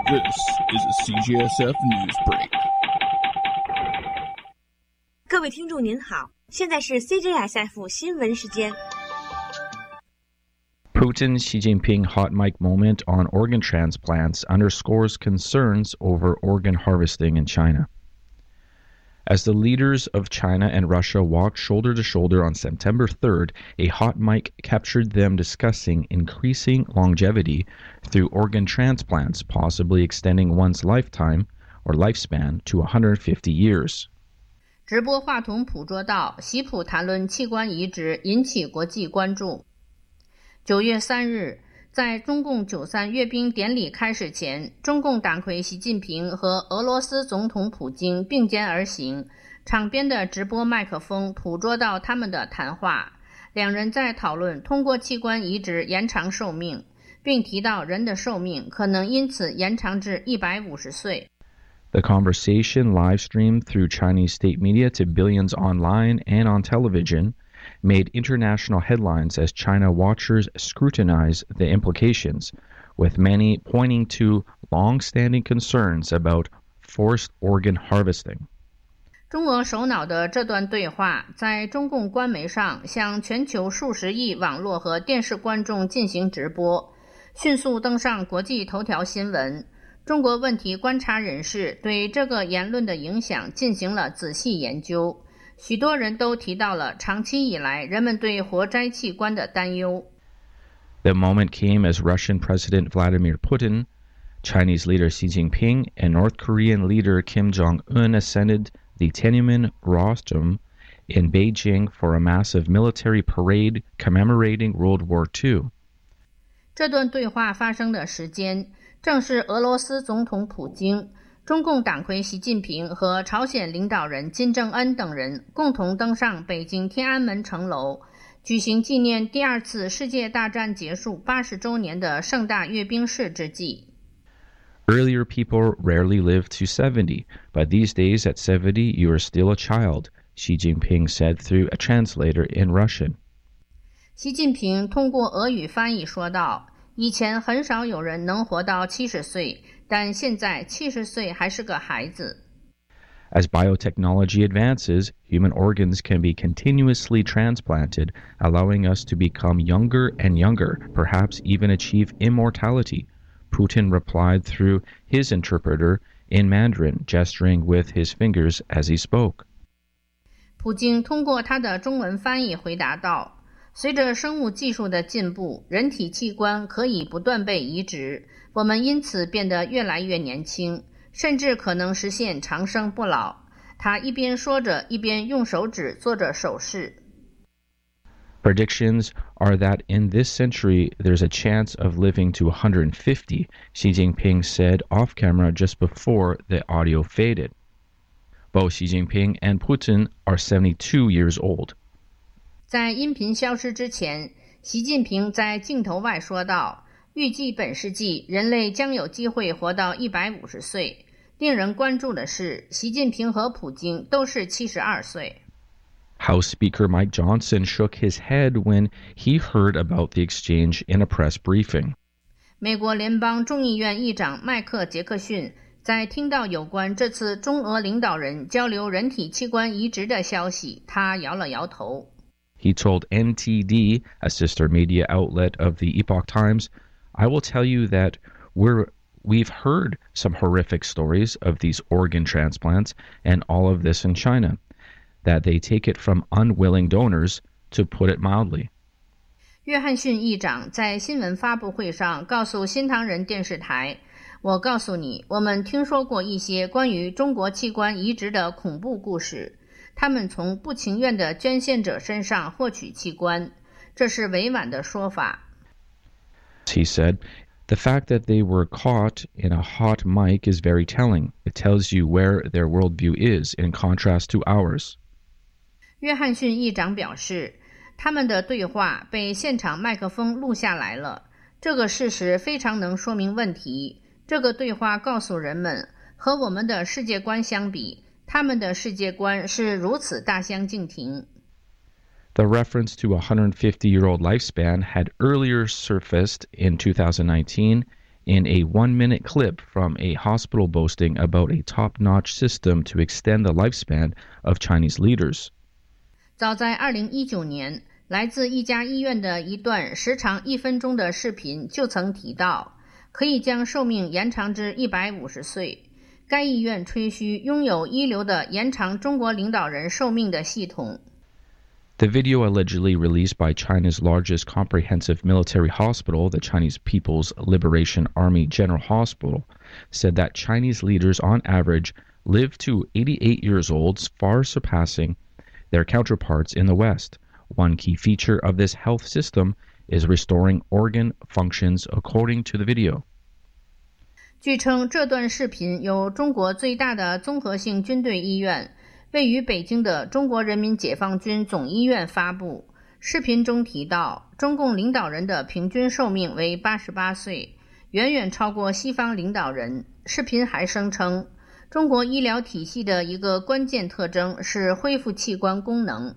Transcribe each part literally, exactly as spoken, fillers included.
This is a C G S F news break. 各位听众您好，现在是 C G S F 新闻时间。 Putin's Xi Jinping hot mic moment on organ transplants underscores concerns over organ harvesting in China. As the leaders of China and Russia walked shoulder to shoulder on September third, a hot mic captured them discussing increasing longevity through organ transplants, possibly extending one's lifetime or lifespan to one hundred fifty years. 直播话筒捕捉到习普谈论器官移植，引起国际关注。九月三日，在中共九三阅兵典礼开始前，中共党魁习近平和俄罗斯总统普京并肩而行，场边的直播麦克风捕捉到他们的谈话。两人在讨论通过器官移植延长寿命，并提到人的寿命可能因此延长至一百五十岁。 The conversation, live-streamed through Chinese state media to billions online and on television, made international headlines as China watchers scrutinize the implications, with many pointing to long-standing concerns about forced organ harvesting. 中俄首脑的这段对话在中共官媒上向全球数十亿网络和电视观众进行直播，迅速登上国际头条新闻。中国问题观察人士对这个言论的影响进行了仔细研究，许多人都提到了长期以来人们对活摘器官的担忧。 The moment came as Russian President Vladimir Putin, Chinese leader Xi Jinping, and North Korean leader Kim Jong-un ascended the Tiananmen Rostrum in Beijing for a massive military parade commemorating World War Two. 这段对话发生的时间正是俄罗斯总统普京、中共党魁习近平和朝鲜领导人金正恩等人共同登上北京天安门城楼，举行纪念第二次世界大战结束八十周年的盛大阅兵式之际。 Earlier people rarely lived to seventy, but these days at seventy you are still a child, Xi Jinping said through a translator in Russian. 习近平通过俄语翻译说道，以前很少有人能活到七十岁，但现在七十岁还是个孩子。 As biotechnology advances, human organs can be continuously transplanted, allowing us to become younger and younger, perhaps even achieve immortality, Putin replied through his interpreter in Mandarin, gesturing with his fingers as he spoke. 普京通过他的中文翻译回答道，随着生物技术的进步，人体器官可以不断被移植，我们因此变得越来越年轻，甚至可能实现长生不老。他一边说着，一边用手指做着手势。 Predictions are that in this century there's a chance of living to one hundred fifty, Xi Jinping said off camera just before the audio faded. Both Xi Jinping and Putin are seventy-two years old. 在音频消失之前，习近平在镜头外说道，预计本世纪人类将有机会活到一百五十岁。令人关注的是，习近平和普京都是七十二岁。 House Speaker Mike Johnson shook his head when he heard about the exchange in a press briefing. 美国联邦众议院议长麦克杰克逊在听到有关这次中俄领导人交流人体器官移植的消息，他摇了摇头。 He told N T D, a sister media outlet of the Epoch Times, I will tell you that we're, we've heard some horrific stories of these organ transplants and all of this in China, that they take it from unwilling donors, to put it mildly. 约翰逊议长在新闻发布会上告诉新唐人电视台，我告诉你，我们听说过一些关于中国器官移植的恐怖故事，他们从不情愿的捐献者身上获取器官，这是委婉的说法。 He said, the fact that they were caught in a hot mic is very telling. It tells you where their worldview is, in contrast to ours. 约翰逊议长表示，他们的对话被现场麦克风录下来了，这个事实非常能说明问题。这个对话告诉人们，和我们的世界观相比，他们的世界观是如此大相径庭。 The reference to a one hundred fifty-year-old lifespan had earlier surfaced in two thousand nineteen in a one-minute clip from a hospital boasting about a top-notch system to extend the lifespan of Chinese leaders. 早在二零一九年，来自一家医院的一段时长一分钟的视频就曾提到，可以将寿命延长至一百五十岁。该医院吹嘘拥有一流的延长中国领导人寿命的系统。 The video allegedly released by China's largest comprehensive military hospital, the Chinese People's Liberation Army General Hospital, said that Chinese leaders on average live to eighty-eight years old, far surpassing their counterparts in the West. One key feature of this health system is restoring organ functions according to the video. 据称，这段视频由中国最大的综合性军队医院位于北京的中国人民解放军总医院发布。视频中提到，中共领导人的平均寿命为八十八岁，远远超过西方领导人。视频还声称，中国医疗体系的一个关键特征是恢复器官功能。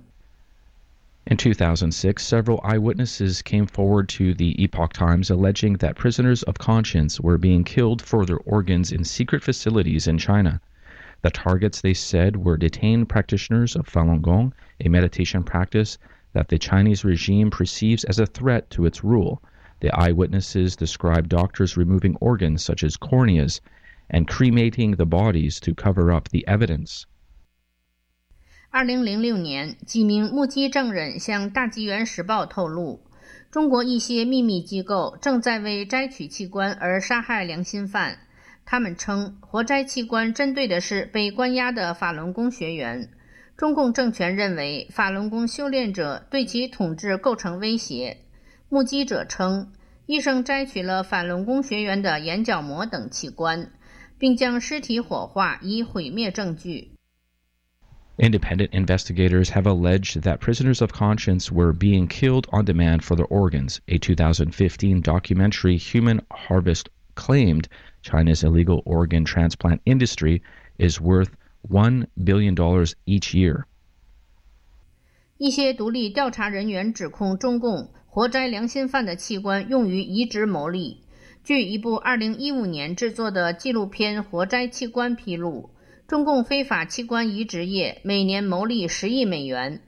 In two thousand six, several eyewitnesses came forward to the Epoch Times alleging that prisoners of conscience were being killed for their organs in secret facilities in China. The targets, they said, were detained practitioners of Falun Gong, a meditation practice that the Chinese regime perceives as a threat to its rule. The eyewitnesses described doctors removing organs such as corneas and cremating the bodies to cover up the evidence. 二零零六年，几名目击证人向大纪元时报透露，中国一些秘密机构正在为摘取器官而杀害良心犯。他们称，活摘器官针对的是被关押的法轮功学员。中共政权认为法轮功修炼者对其统治构成威胁。目击者称，医生摘取了法轮功学员的眼角膜等器官，并将尸体火化以毁灭证据。 Independent investigators have alleged that prisoners of conscience were being killed on demand for their organs. A two thousand fifteen documentary, Human Harvest, claimed China's illegal organ transplant industry is worth one billion dollars each year. 一些独立调查人员指控中共活摘良心犯的器官用于移植牟利。据一部二零一五年制作的纪录片《活摘器官》披露，中共非法器官移植业每年牟利十亿美元。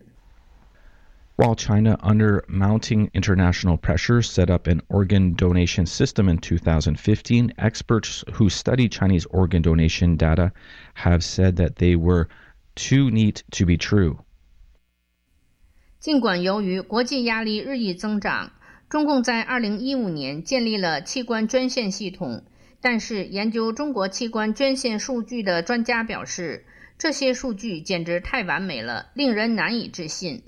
While China, under mounting international pressure, set up an organ donation system in two thousand fifteen, experts who study Chinese organ donation data have said that they were too neat to be true. 尽管由于国际压力日益增长，中共在二零一五年建立了器官捐献系统，但是研究中国器官捐献数据的专家表示，这些数据简直太完美了，令人难以置信。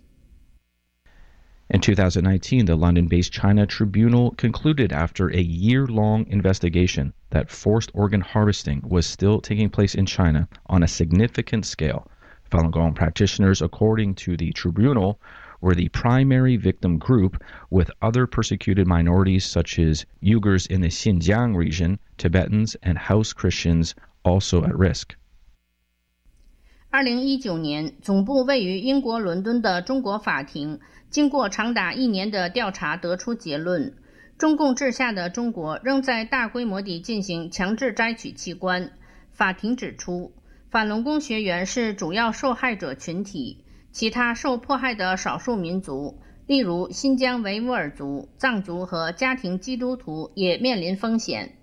In two thousand nineteen, the London-based China Tribunal concluded after a year-long investigation that forced organ harvesting was still taking place in China on a significant scale. Falun Gong practitioners, according to the tribunal, were the primary victim group, with other persecuted minorities such as Uyghurs in the Xinjiang region, Tibetans, and House Christians also at risk. 二零一九年，总部位于英国伦敦的中国法庭经过长达一年的调查得出结论，中共治下的中国仍在大规模地进行强制摘取器官。法庭指出，法轮功学员是主要受害者群体，其他受迫害的少数民族，例如新疆维吾尔族、藏族和家庭基督徒也面临风险。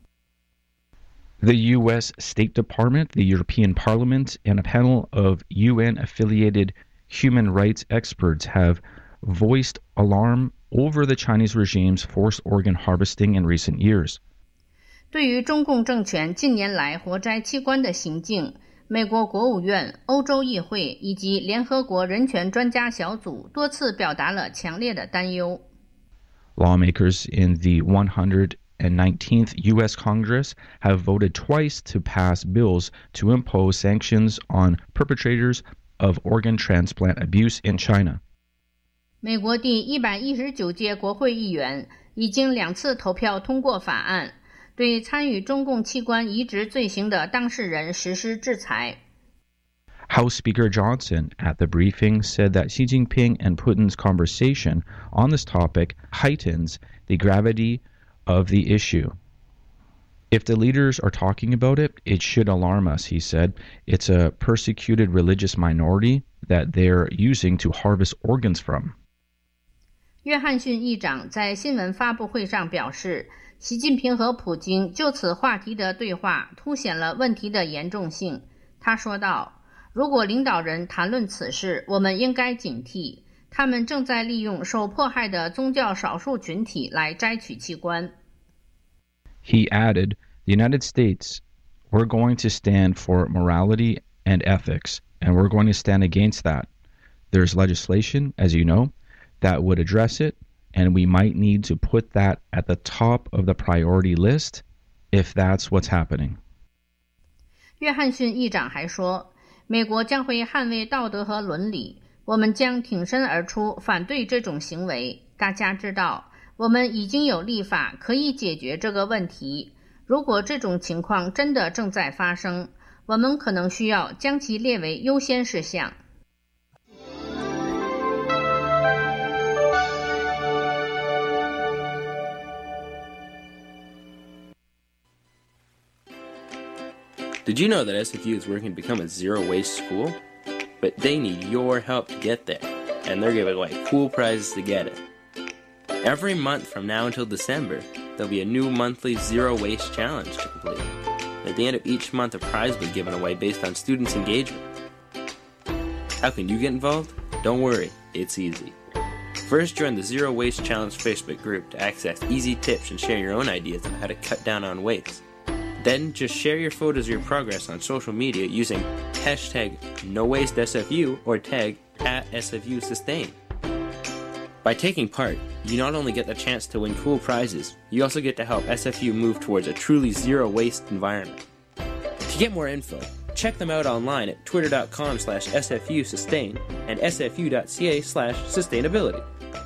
The U S State Department, the European Parliament, and a panel of U N-affiliated human rights experts have voiced alarm over the Chinese regime's forced organ harvesting in recent years. 对于中共政权近年来活摘器官的行径，美国国务院、欧洲议会以及联合国人权专家小组多次表达了强烈的担忧。 Lawmakers in the one hundred nineteenth U S Congress have voted twice to pass bills to impose sanctions on perpetrators of organ transplant abuse in China. 美国第一百一十九届国会议员已经两次投票通过法案，对参与中共器官移植罪行的当事人实施制裁。 House Speaker Johnson at the briefing said that Xi Jinping and Putin's conversation on this topic heightens the gravity of the issue. If the leaders are talking about it, it should alarm us, he said. It's a persecuted religious minority that they're using to harvest organs from. 约翰逊议长在新闻发布会上表示，习近平和普京就此话题的对话凸显了问题的严重性。他说道，如果领导人谈论此事，我们应该警惕，他们正在利用受迫害的宗教少数群体来摘取器官。 He added, the United States, we're going to stand for morality and ethics, and we're going to stand against that. There's legislation, as you know, that would address it, and we might need to put that at the top of the priority list if that's what's happening. 约翰逊议长还说，美国将会捍卫道德和伦理，我们将挺身而出反对这种行为。大家知道，我们已经有立法可以解决这个问题。如果这种情况真的正在发生，我们可能需要将其列为优先事项。 Did you know that S F U is working to become a zero-waste school? But they need your help to get there, and they're giving away cool prizes to get it. Every month from now until December, there'll be a new monthly zero-waste challenge to complete. At the end of each month, a prize will be given away based on students' engagement. How can you get involved? Don't worry, it's easy. First, join the Zero Waste Challenge Facebook group to access easy tips and share your own ideas on how to cut down on waste. Then, just share your photos of your progress on social media using hashtag NoWasteSFU or tag at S F U Sustain. By taking part, you not only get the chance to win cool prizes, you also get to help S F U move towards a truly zero-waste environment. To get more info, check them out online at twitter.com slash SFU Sustain and sfu.ca slash sustainability.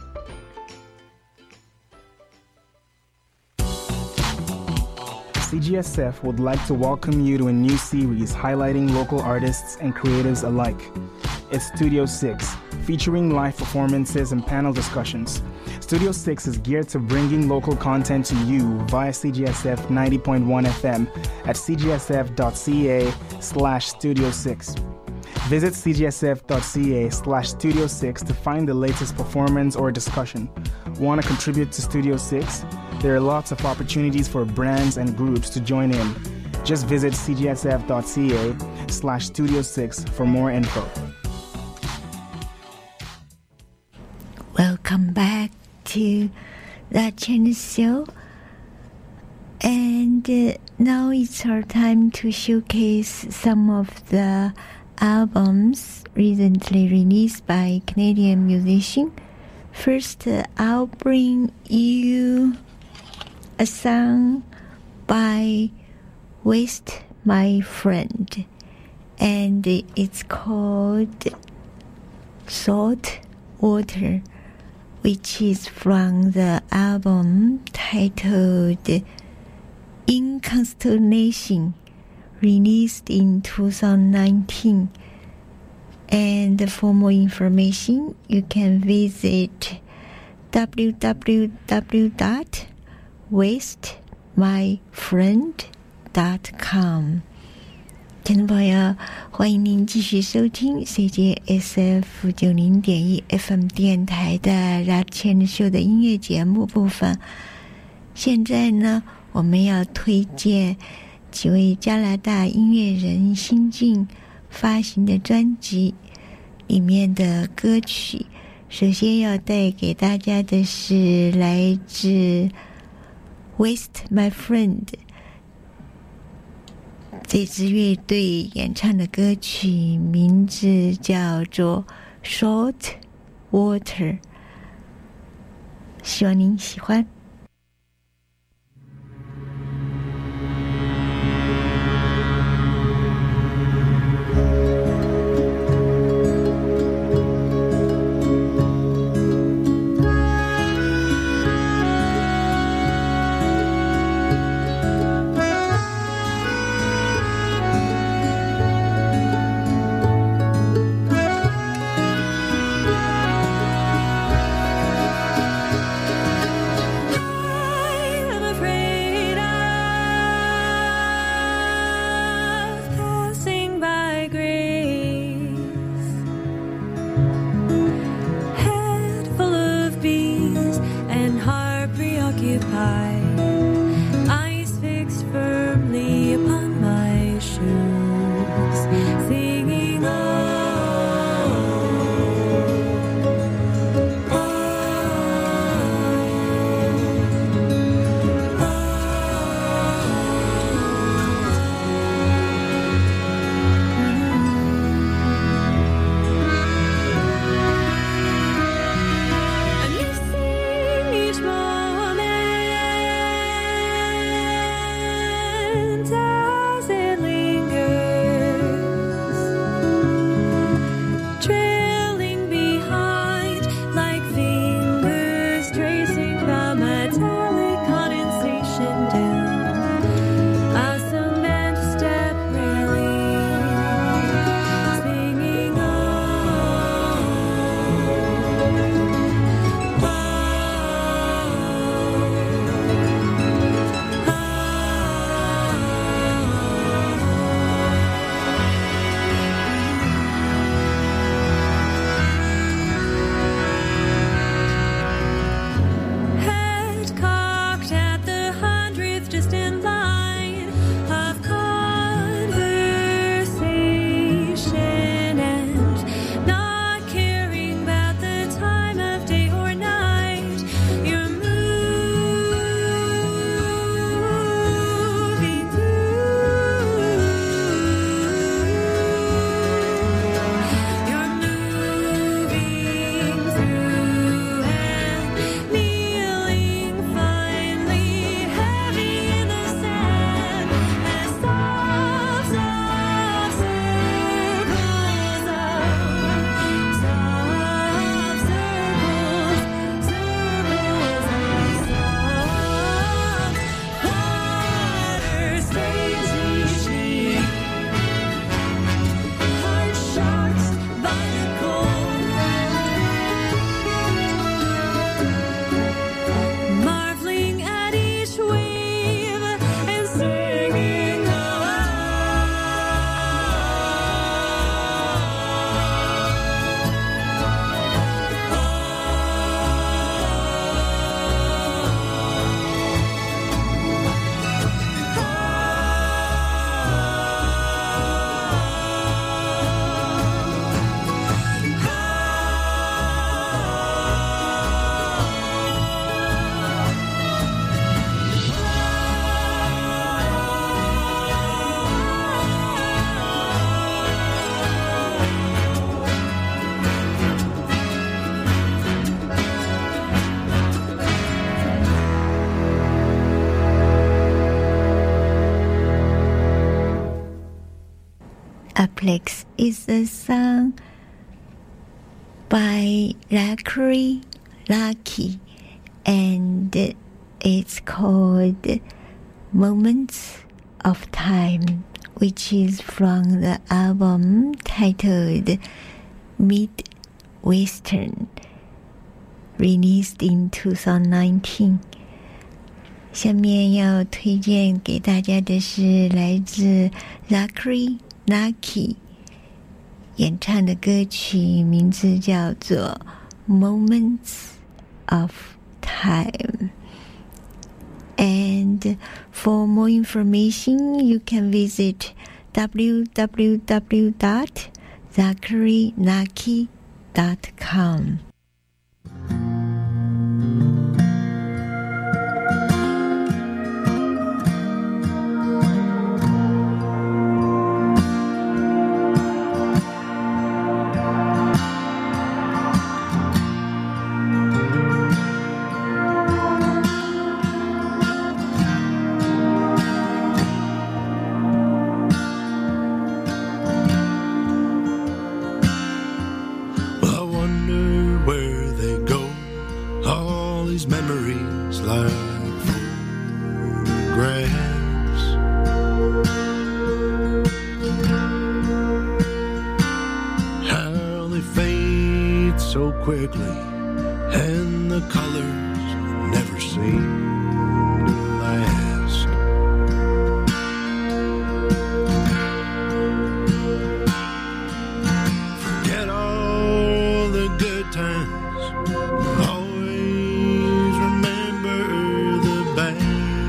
C G S F would like to welcome you to a new series highlighting local artists and creatives alike. It's Studio six, featuring live performances and panel discussions. Studio six is geared to bringing local content to you via C G S F ninety point one F M at cgsf.ca slash studio six. Visit cgsf.ca slash studio six to find the latest performance or discussion. Want to contribute to Studio six? There are lots of opportunities for brands and groups to join in. Just visit cgsf.ca slash studio six for more info. Welcome back to the Channel Show. And uh, now it's our time to showcase some of the albums recently released by Canadian musicians. First, uh, I'll bring you a song by Waste My Friend, and it's called Salt Water, which is from the album titled In Constellation, released in two thousand nineteen. And for more information, you can visit w w w dot waste my friend dot com。 听众朋友，欢迎您继续收听 C J S F 九零点一 F M 电台的 Love Channel Show 的音乐节目部分。现在呢，我们要推荐几位加拿大音乐人新近发行的专辑里面的歌曲。首先要带给大家的是来自 Waste My Friend 这支乐队演唱的歌曲，名字叫做 Salt Water， 希望您喜欢。 Complex is a song by Lakri Lucky, and it's called Moments of Time, which is from the album titled Midwestern, released in twenty nineteen. 下面要推荐给大家的是来自 Lakri Lucky 演唱的歌曲，名字叫做 Moments of Time. And for more information, you can visit w w w dot lakri lucky dot com. Quickly, and the colors never seem to last. Forget all the good times, always remember the bad.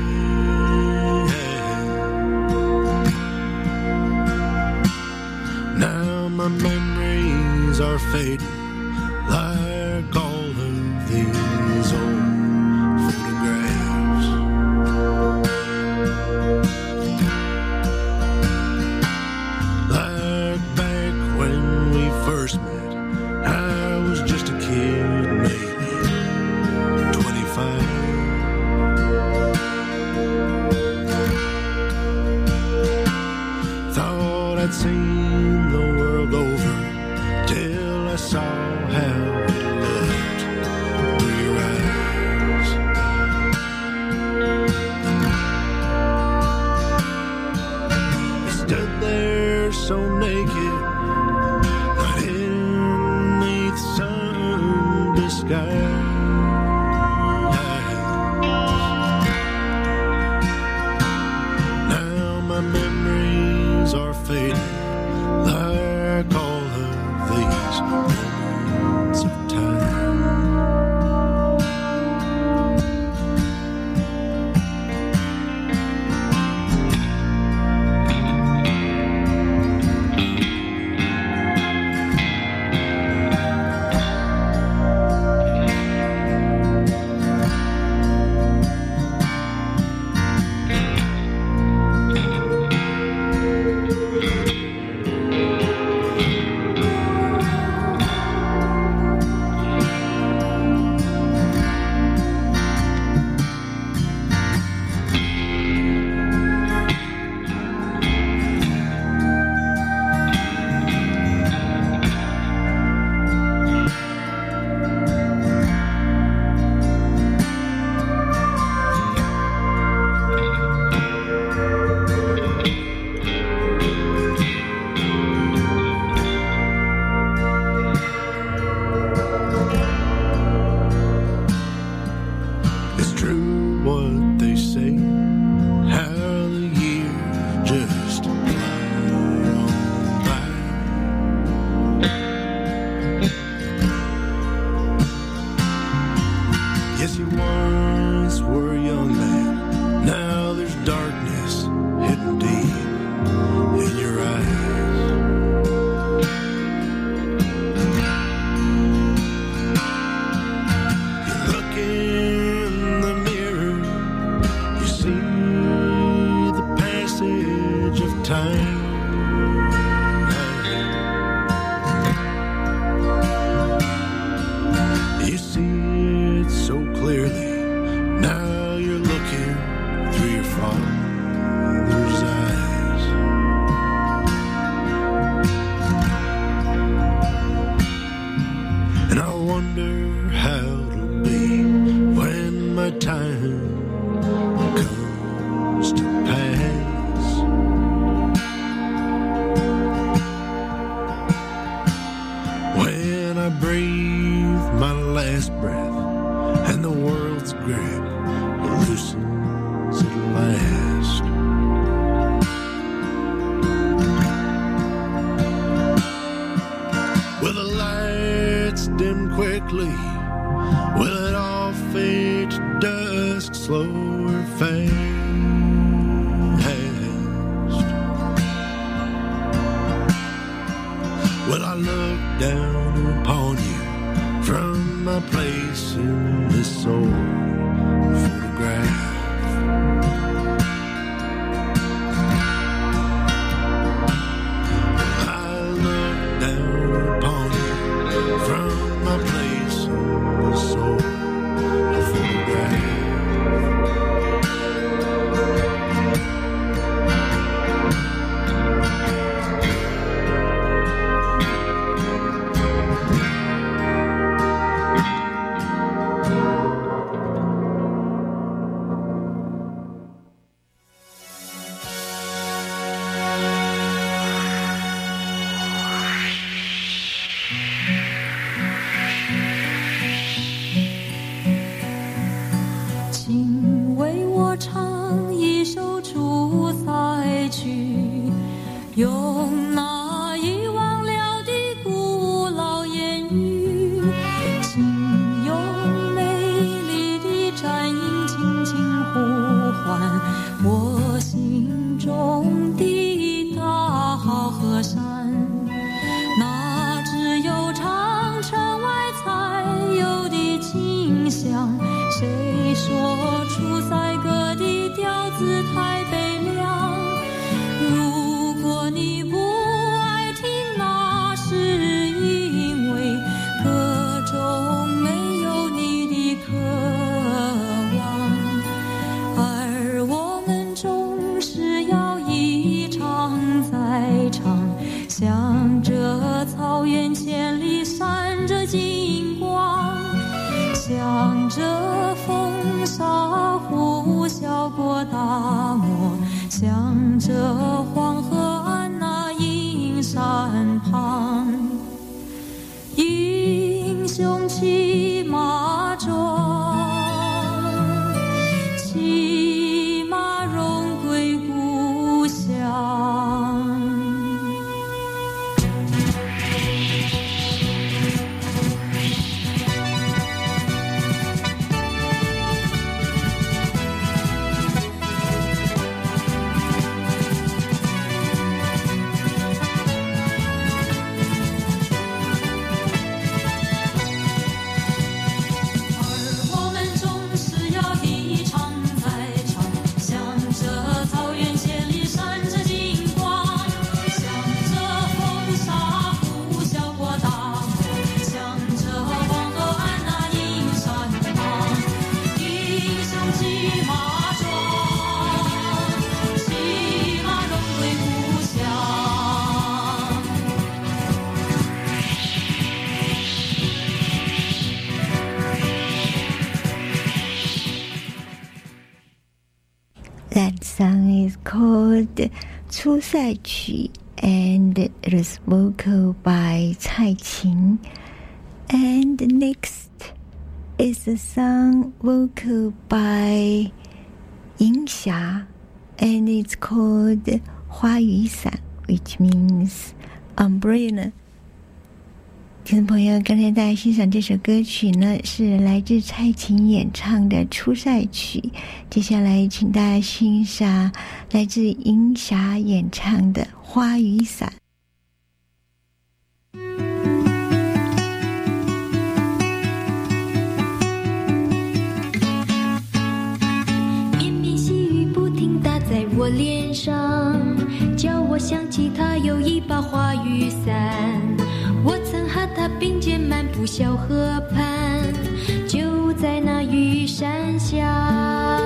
Now my memories are fading like all of these old photographs. Like back when we first met, I was just a kid, maybe twenty-five. Thought I'd seen the world over till I saw how it looked through your eyes. I stood there so naked, not beneath sun disguise. Now my memories are fading like all of these moments of time. father's eyes. ends at last. Will the lights dim quickly? Will it all fade to dusk, slow or fast? Will I look down upon you from my place in this old photograph? I look down upon you from my place in this old photograph. 用那遗忘了的古老言语，请用美丽的战音轻轻呼唤我心中的大好河山。那只有长城外才有的景象，谁说出塞歌的调子太悲凉？如果你不爱听，那是因为歌中没有你的渴望，而我们总是要一唱再唱，向着草原千里闪着金光，向着风沙呼啸过大漠，向着黄河岸那阴山旁，英雄骑马壮，骑马荣归故乡。 That song is called 出塞曲 and it is vocal by Cai Qin. And next is a song vocal by Ying Xia and it's called 花雨伞 which means umbrella. 听众朋友，刚才大家欣赏这首歌曲呢，是来自蔡琴演唱的《出塞曲》。接下来，请大家欣赏来自银霞演唱的《花雨伞》。 绵绵细雨不停打在我脸上，叫我想起他有一把花雨伞。我曾和他并肩漫步小河畔，就在那雨伞下。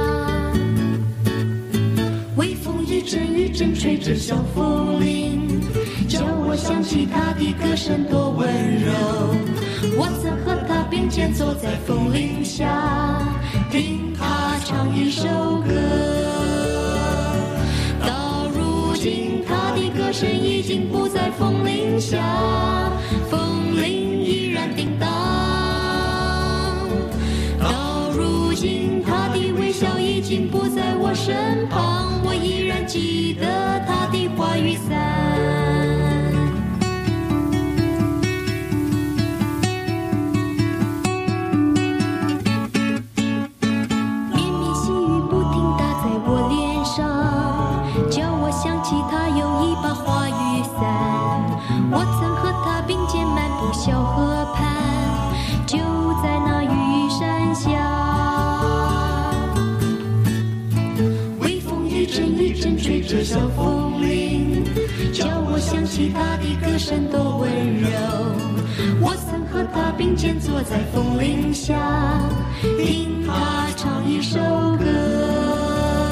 微风一阵一阵吹着小风铃，叫我想起他的歌声多温柔。我曾和他并肩走在风铃下，听他唱一首歌。到如今他的歌声已经不在风铃下，风铃依然叮当。到如今他的微笑已经不在阵一阵吹着小风铃，叫我想起他的歌声多温柔。我曾和他并肩坐在风铃下，听他唱一首歌。